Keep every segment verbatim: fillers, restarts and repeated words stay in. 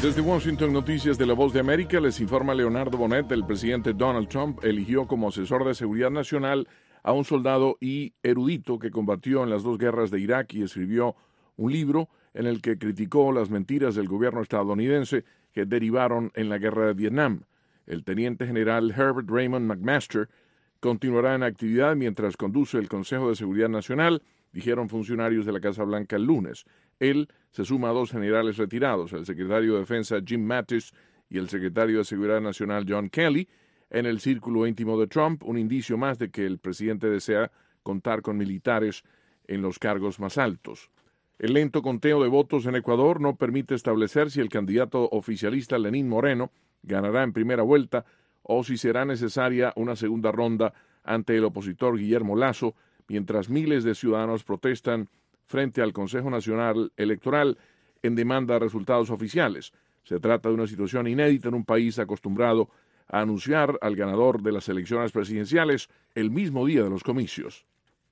Desde Washington, Noticias de La Voz de América, les informa Leonardo Bonet. El presidente Donald Trump eligió como asesor de seguridad nacional a un soldado y erudito que combatió en las dos guerras de Irak y escribió un libro en el que criticó las mentiras del gobierno estadounidense que derivaron en la guerra de Vietnam. El teniente general Herbert Raymond McMaster continuará en actividad mientras conduce el Consejo de Seguridad Nacional, dijeron funcionarios de la Casa Blanca el lunes. Él se suma a dos generales retirados, el secretario de Defensa Jim Mattis y el secretario de Seguridad Nacional John Kelly, en el círculo íntimo de Trump, un indicio más de que el presidente desea contar con militares en los cargos más altos. El lento conteo de votos en Ecuador no permite establecer si el candidato oficialista Lenín Moreno ganará en primera vuelta o si será necesaria una segunda ronda ante el opositor Guillermo Lasso, mientras miles de ciudadanos protestan frente al Consejo Nacional Electoral en demanda de resultados oficiales. Se trata de una situación inédita en un país acostumbrado a anunciar al ganador de las elecciones presidenciales el mismo día de los comicios.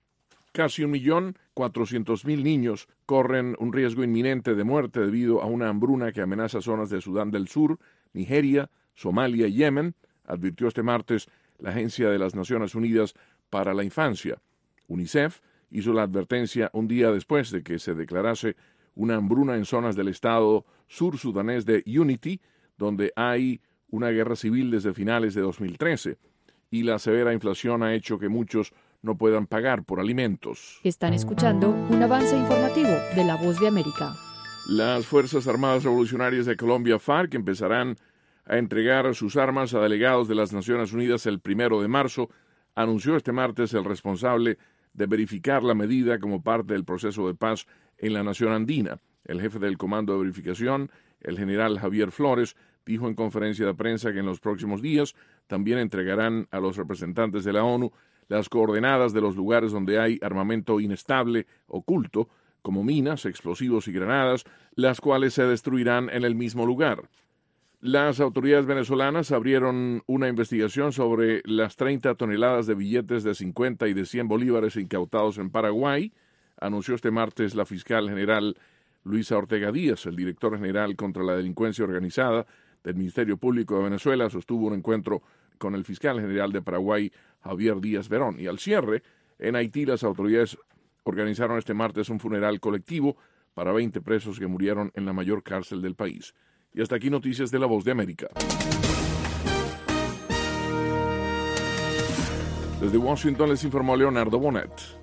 Casi un millón cuatrocientos mil niños corren un riesgo inminente de muerte debido a una hambruna que amenaza zonas de Sudán del Sur, Nigeria, Somalia y Yemen, advirtió este martes la Agencia de las Naciones Unidas para la Infancia. UNICEF hizo la advertencia un día después de que se declarase una hambruna en zonas del estado sur sudanés de Unity, donde hay una guerra civil desde finales de dos mil trece, y la severa inflación ha hecho que muchos no puedan pagar por alimentos. Están escuchando un avance informativo de La Voz de América. Las Fuerzas Armadas Revolucionarias de Colombia, FARC, empezarán a entregar sus armas a delegados de las Naciones Unidas el primero de marzo, anunció este martes el responsable de verificar la medida como parte del proceso de paz en la nación andina. El jefe del Comando de Verificación, el general Javier Flores, dijo en conferencia de prensa que en los próximos días también entregarán a los representantes de la ONU las coordenadas de los lugares donde hay armamento inestable, oculto, como minas, explosivos y granadas, las cuales se destruirán en el mismo lugar. Las autoridades venezolanas abrieron una investigación sobre las treinta toneladas de billetes de cincuenta y de cien bolívares incautados en Paraguay, anunció este martes la fiscal general Luisa Ortega Díaz. El director general contra la delincuencia organizada del Ministerio Público de Venezuela sostuvo un encuentro con el fiscal general de Paraguay, Javier Díaz Verón. Y al cierre, en Haití, las autoridades organizaron este martes un funeral colectivo para veinte presos que murieron en la mayor cárcel del país. Y hasta aquí noticias de La Voz de América. Desde Washington les informó Leonardo Bonet.